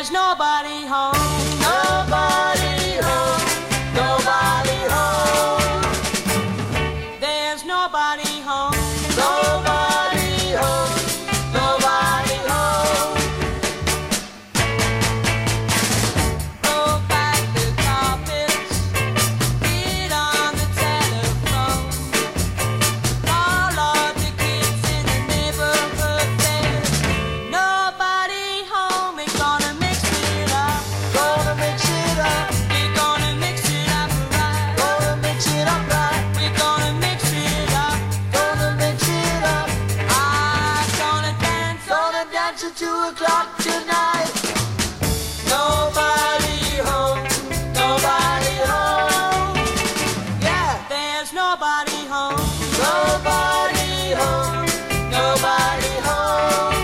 There's nobody home, nobody home, nobody home. There's nobody home, nobody home, nobody home. Roll back the carpets, get on the telephone. All of the kids in the neighborhood, there's nobody home. We're gonna mix it up, Gonna mix it up, we're gonna mix it up right. gonna mix it up right, We're gonna mix it up. gonna mix it up. I'm gonna dance, Gonna dance at 2 o'clock tonight. nobody home, nobody home. Yeah, There's nobody home, nobody home, nobody home.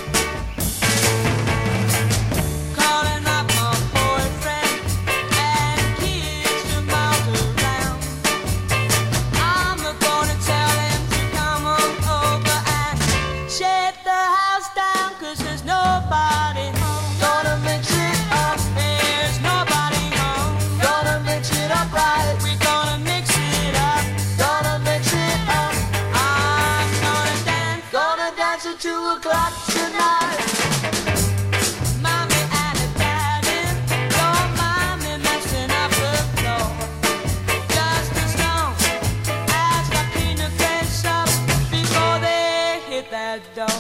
calling up my boyfriend and kids from miles around. I'm gonna tell him to come on over and shut the house down, 'cause there's nobody home. Gonna mix it up, There's nobody home. gonna mix it up right, We're gonna mix it up. gonna mix it up. I'm gonna dance. Gonna dance at 2 o'clock tonight. Mommy and daddy, don't mind me messing up the floor. Just as long as I clean the place up before they hit that door.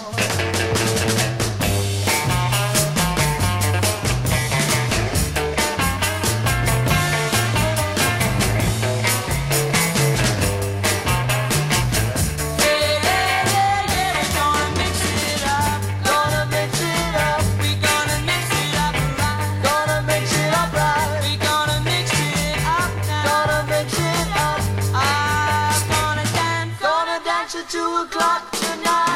Yeah, we're gonna mix it up. Gonna mix it up, We're gonna mix it up right. gonna mix it up right, We're gonna mix it up now. gonna mix it up. I'm gonna dance. Gonna dance at 2 o'clock tonight.